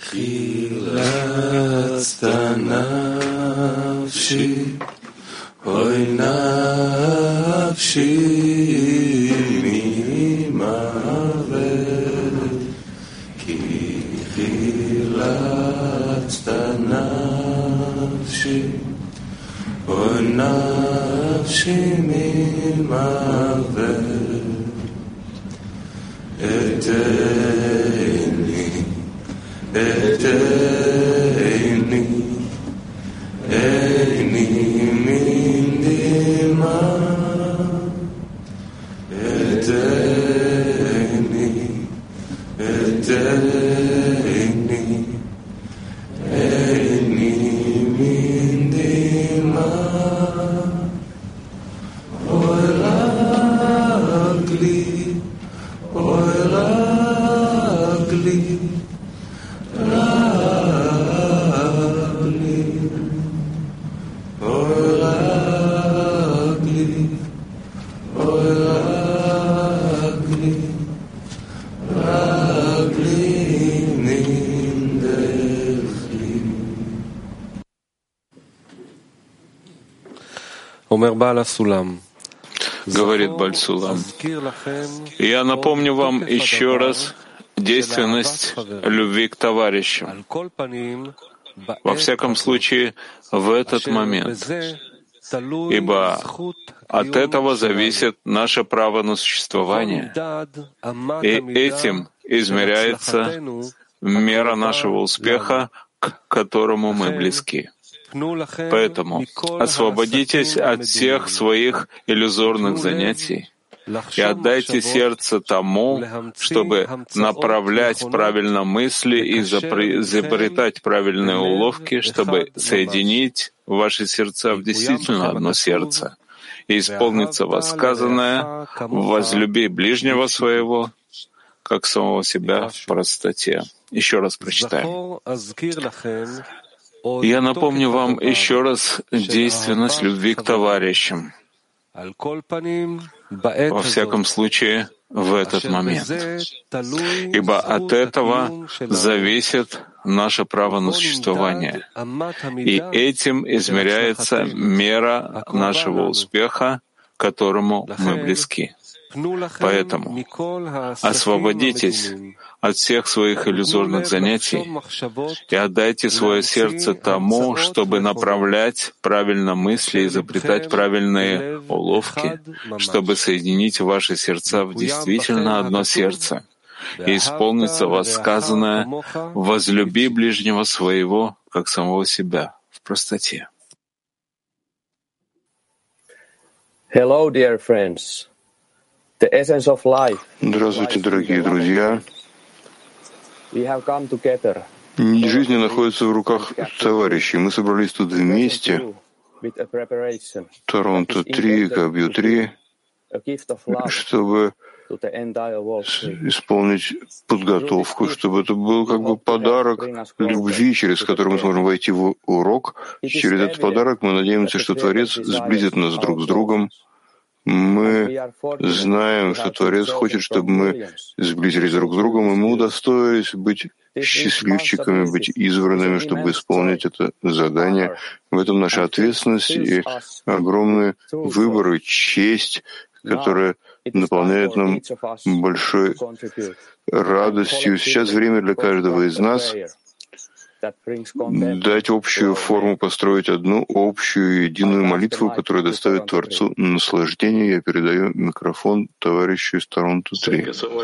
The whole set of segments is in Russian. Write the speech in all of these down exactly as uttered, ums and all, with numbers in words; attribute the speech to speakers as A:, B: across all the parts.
A: חילצת נפשי, אוי נפשי ממוות, כי חילצת נפשי, אוי נפשי ממוות, אתני, אתני, אתני מנדימה, אתני, אתני, אתני מנדימה, אוי רגלי, אוי רגלי, רגלי, אוי רגלי, אוי רגלי, רגלי ננדחי.
B: אומר בעל הסולם.
C: Говорит Баль-Сулам, я напомню вам еще раз действенность любви к товарищу. Во всяком случае, в этот момент, ибо от этого зависит наше право на существование, и этим измеряется мера нашего успеха, к которому мы близки. Поэтому освободитесь от всех своих иллюзорных занятий и отдайте сердце тому, чтобы направлять правильно мысли и изобретать правильные уловки, чтобы соединить ваши сердца в действительно одно сердце и исполнится восказанное «возлюби ближнего своего, как самого себя в простоте». Еще раз прочитаем. Я напомню вам еще раз действенность любви к товарищам. Во всяком случае, в этот момент. Ибо от этого зависит наше право на существование. И этим измеряется мера нашего успеха, к которому мы близки. Поэтому освободитесь от всех своих иллюзорных занятий и отдайте свое сердце тому, чтобы направлять правильно мысли и изобретать правильные уловки, чтобы соединить ваши сердца в действительно одно сердце. И исполнится восказанное «возлюби ближнего своего, как самого себя» в простоте.
D: Hello, dear friends. The essence of life.
E: Здравствуйте, дорогие друзья.
D: We have come together.
E: Жизнь находится в руках товарищей. Мы собрались тут вместе, Торонто три, Габью три, чтобы исполнить подготовку, чтобы это был как бы подарок любви, через который мы сможем войти в урок. Через этот подарок мы надеемся, что Творец сблизит нас друг с другом. Мы знаем, что Творец хочет, чтобы мы сблизились друг с другом, и мы удостоились быть счастливчиками, быть избранными, чтобы исполнить это задание. В этом наша ответственность и огромный выбор и честь, которая наполняет нам большой радостью. Сейчас время для каждого из нас дать общую форму, построить одну общую единую молитву, которая доставит Творцу наслаждение. Я передаю микрофон товарищу из Торонто три.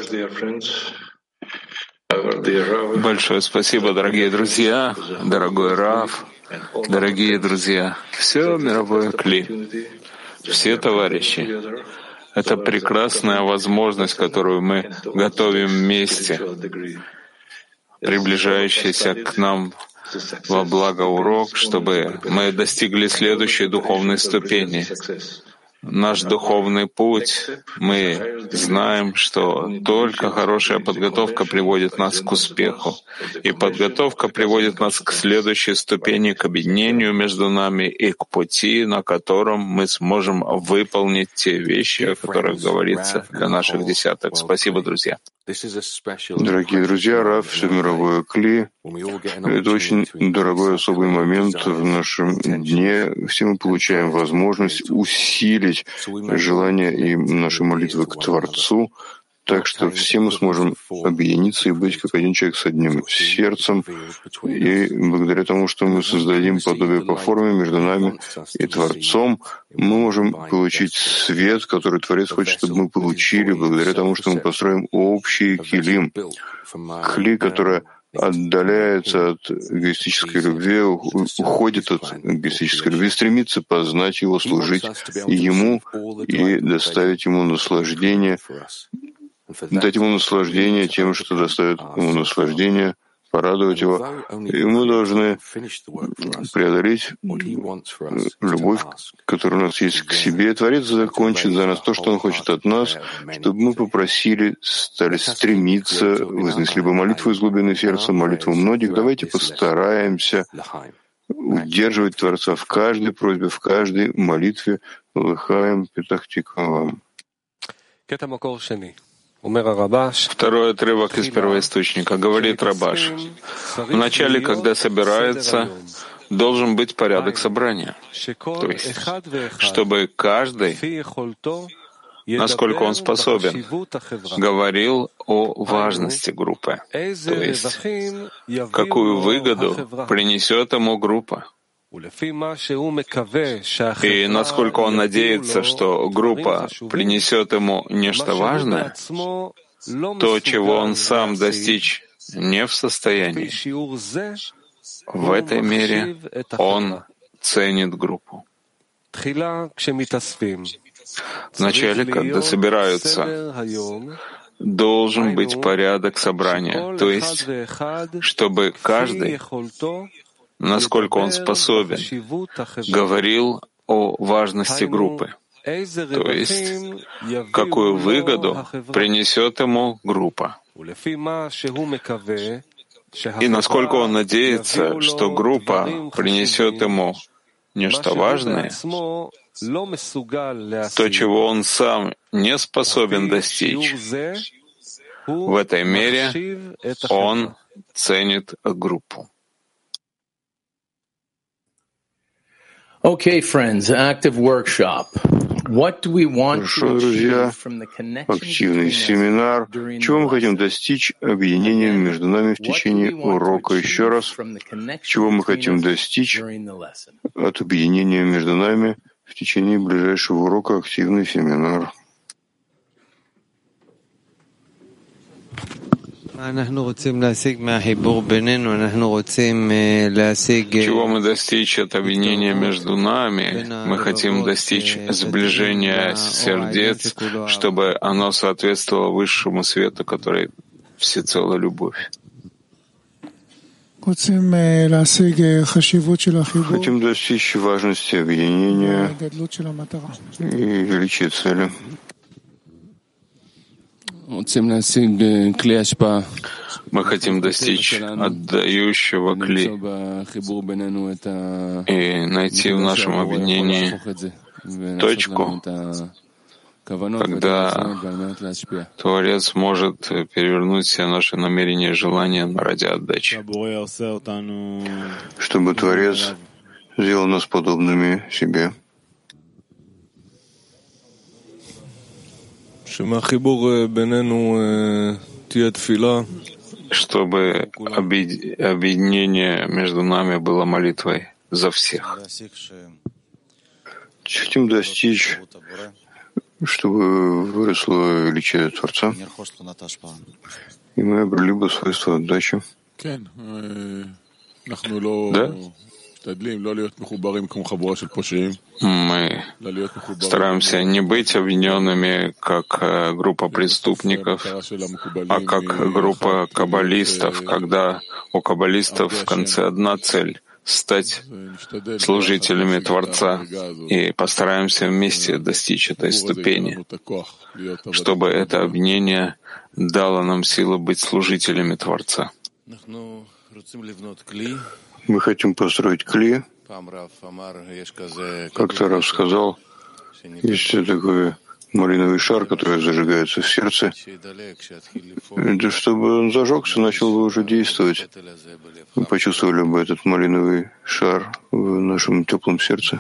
C: Большое спасибо, дорогие друзья, дорогой Рав, дорогие друзья, все мировое кли, все товарищи. Это прекрасная возможность, которую мы готовим вместе, приближающийся к нам во благо урок, чтобы мы достигли следующей духовной ступени. Наш духовный путь, мы знаем, что только хорошая подготовка приводит нас к успеху. И подготовка приводит нас к следующей ступени, к объединению между нами и к пути, на котором мы сможем выполнить те вещи, о которых говорится для наших десяток. Спасибо, друзья.
E: Дорогие друзья, Рав, всемировое Кли — это очень дорогой особый момент в нашем дне. Все мы получаем возможность усилить желание и наши молитвы к Творцу, так что все мы сможем объединиться и быть как один человек с одним сердцем. И благодаря тому, что мы создадим подобие по форме между нами и Творцом, мы можем получить свет, который Творец хочет, чтобы мы получили, благодаря тому, что мы построим общий килим, кли, которая отдаляется от эгоистической любви, уходит от эгоистической любви, стремится познать его, служить ему и доставить ему наслаждение, дать ему наслаждение тем, что доставит ему наслаждение, порадовать его. И мы должны преодолеть любовь, которая у нас есть к себе. Творец закончит за нас то, что он хочет от нас, чтобы мы попросили, стали стремиться, вознесли бы молитву из глубины сердца, молитву многих. Давайте постараемся удерживать Творца в каждой просьбе, в каждой молитве. Лыхаем Петах Тиква.
C: Второй отрывок из первоисточника. Говорит Рабаш: вначале, когда собирается, должен быть порядок собрания. То есть, чтобы каждый, насколько он способен, говорил о важности группы. То есть, какую выгоду принесет ему группа. И насколько он надеется, что группа принесет ему нечто важное, то, чего он сам достичь не в состоянии, в этой мере он ценит группу. Вначале, когда собираются, должен быть порядок собрания, то есть, чтобы каждый, насколько он способен, говорил о важности группы, то есть какую выгоду принесет ему группа. И насколько он надеется, что группа принесет ему нечто важное, то, чего он сам не способен достичь, в этой мере он ценит группу.
F: Okay, friends, active workshop. What do we want
E: Хорошо,
F: to
E: друзья,
F: achieve from the connection
E: активный
F: between us
E: семинар.
F: during
E: Чего мы
F: the
E: хотим
F: lesson?
E: достичь объединением между нами в
F: What do
E: течение
F: we want to
E: урока? Еще
F: achieve
E: раз,
F: from the connection
E: чего мы
F: between
E: хотим
F: us
E: достичь
F: during the lesson?
E: от объединения между нами в течение ближайшего урока «Активный семинар».
C: Чего мы достичь от объединения между нами? Мы хотим достичь сближения сердец, чтобы оно соответствовало высшему свету, который всецело любовь.
E: Хотим достичь важности объединения и величия цели. Мы хотим достичь отдающего кли и найти в нашем объединении точку, когда Творец может перевернуть все наши намерения и желания ради отдачи, чтобы Творец сделал нас подобными себе. Чтобы объединение между нами было молитвой за всех. Хотим достичь, чтобы выросло величие Творца, и мы обрели бы свойство отдачи. Да? Мы стараемся не быть объединенными как группа преступников, а как группа каббалистов, когда у каббалистов в конце одна цель — стать служителями Творца, и постараемся вместе достичь этой ступени, чтобы это объединение дало нам силу быть служителями Творца. Мы хотим построить кли. Как-то Рав сказал, есть такое малиновый шар, который зажигается в сердце, это чтобы он зажегся, начал бы уже действовать. Мы почувствовали бы этот малиновый шар в нашем теплом сердце.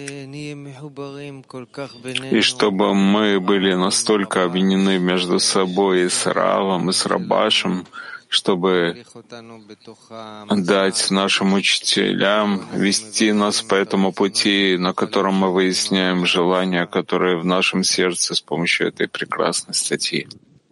C: И чтобы мы были настолько объединены между собой и с Равом, и с Рабашем, чтобы дать нашим учителям вести нас по этому пути, на котором мы выясняем желания, которые в нашем сердце с помощью этой прекрасной статьи.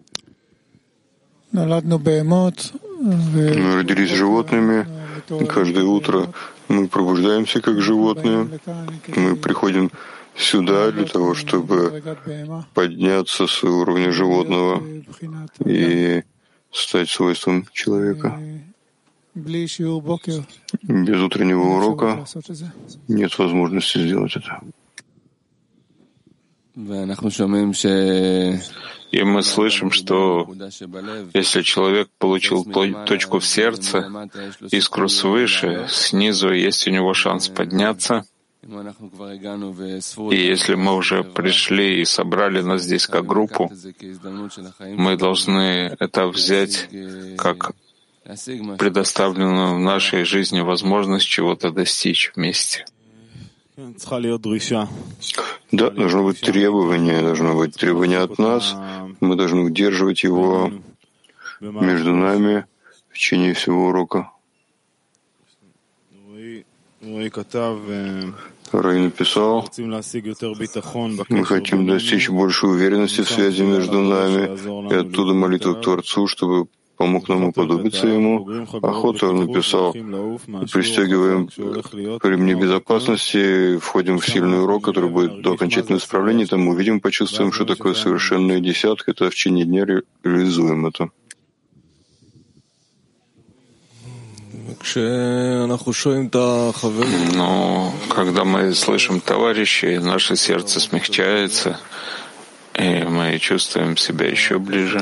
E: Мы родились животными, и каждое утро мы пробуждаемся как животные. Мы приходим сюда для того, чтобы подняться с уровня животного и стать свойством человека. Без утреннего урока нет возможности сделать это.
C: И мы слышим, что если человек получил точку в сердце, искру свыше, снизу есть у него шанс подняться. И если мы уже пришли и собрали нас здесь как группу, мы должны это взять как предоставленную в нашей жизни возможность чего-то достичь вместе.
E: Да, должно быть требование, должно быть требование от нас. Мы должны удерживать его между нами в течение всего урока. Рэй написал, мы хотим достичь большей уверенности в связи между нами и оттуда молитву к Творцу, чтобы помог нам уподобиться Ему. Охота написал, пристегиваем ремни безопасности, входим в сильный урок, который будет до окончательного исправления, там увидим, почувствуем, что такое совершенная десятка, это в течение дня ре- реализуем это.
C: Но когда мы слышим товарищей, наше сердце смягчается, и мы чувствуем себя еще ближе.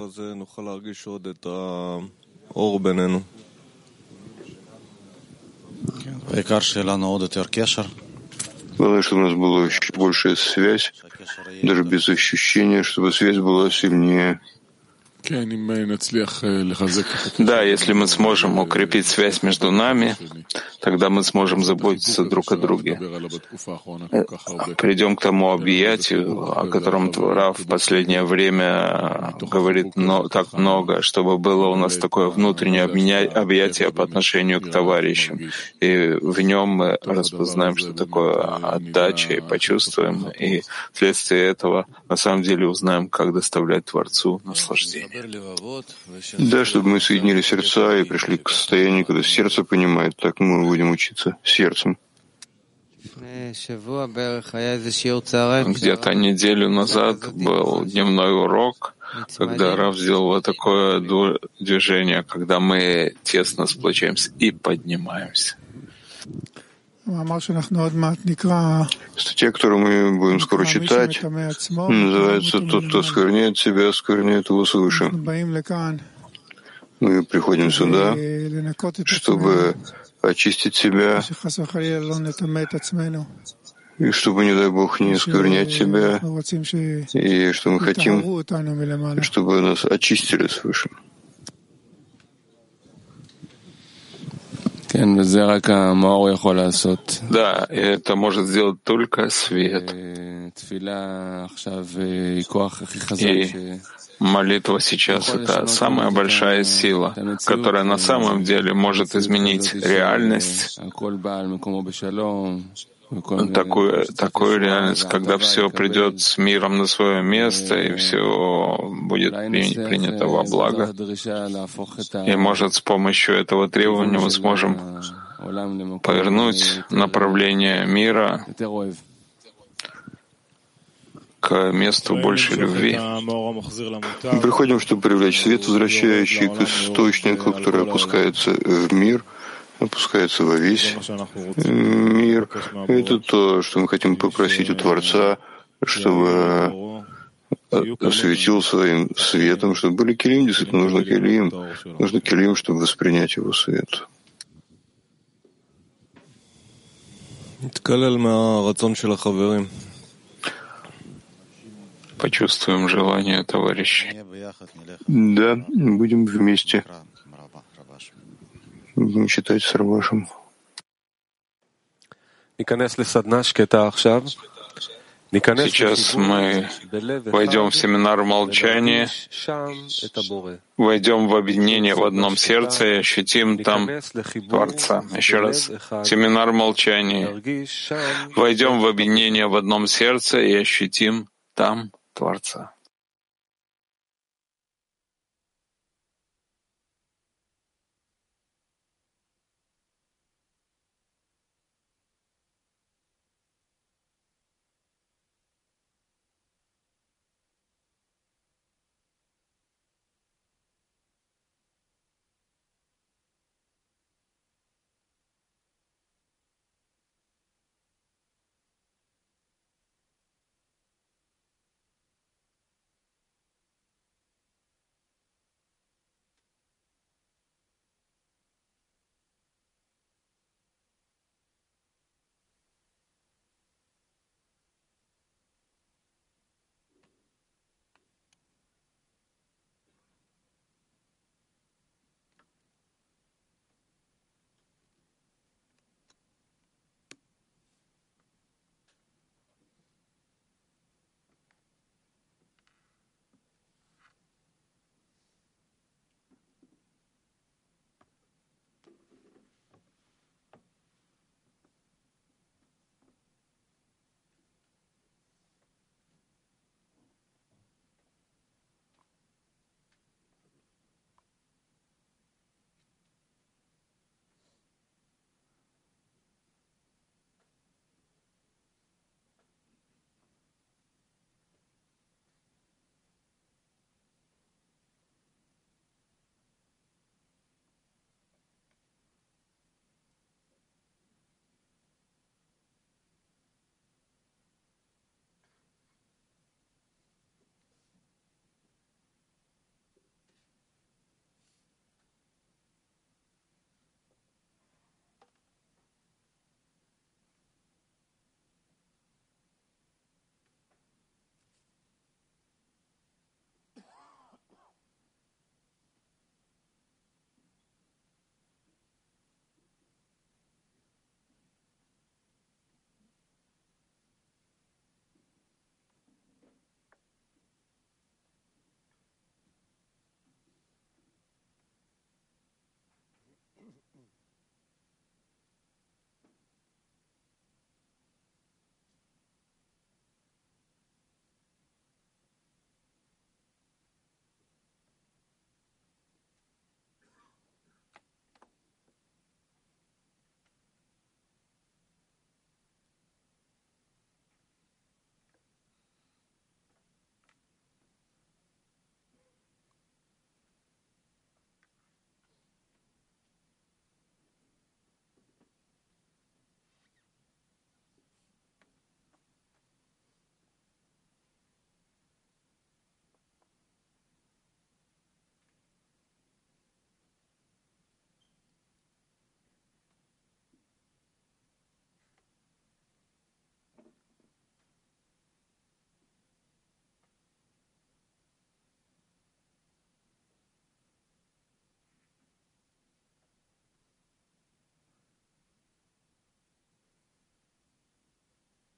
E: Главное, чтобы у нас была еще большая связь, даже без ощущения, чтобы связь была сильнее.
C: Да, если мы сможем укрепить связь между нами, тогда мы сможем заботиться друг о друге. Придем к тому объятию, о котором Рав в последнее время говорит но, так много, чтобы было у нас такое внутреннее объятие по отношению к товарищам. И в нем мы распознаем, что такое отдача, и почувствуем, и вследствие этого на самом деле узнаем, как доставлять Творцу наслаждение.
E: Да, чтобы мы соединили сердца и пришли к состоянию, когда сердце понимает, так мы будем учиться сердцем.
C: Где-то неделю назад был дневной урок, когда Рав сделал вот такое движение, когда мы тесно сплочаемся и поднимаемся.
E: Статья, которую мы будем скоро читать, называется «Тот, кто оскверняет себя, оскверняет его свыше». Мы приходим сюда, чтобы очистить себя, и чтобы, не дай Бог, не осквернять себя, и что мы хотим, чтобы нас очистили свыше.
C: Да, это может сделать только свет. И молитва сейчас — это самая большая сила, которая на самом деле может изменить реальность, такую, такую реальность, когда все придет с миром на свое место, и все будет принято во благо. И, может, с помощью этого требования мы сможем повернуть направление мира к месту большей любви.
E: Мы приходим, чтобы привлечь свет, возвращающий к источнику, который опускается в мир, опускается во весь мир. Это то, что мы хотим попросить у Творца, чтобы осветил своим светом, чтобы были келим, действительно нужно келим, нужно келим, чтобы воспринять его свет.
C: почувствуем желание товарищей.
E: Да, будем вместе. Будем читать с Равашем.
C: Сейчас мы войдем в семинар молчания, войдем в объединение в одном сердце и ощутим там Творца. Еще раз, семинар молчания. Войдем в объединение в одном сердце и ощутим там Творца.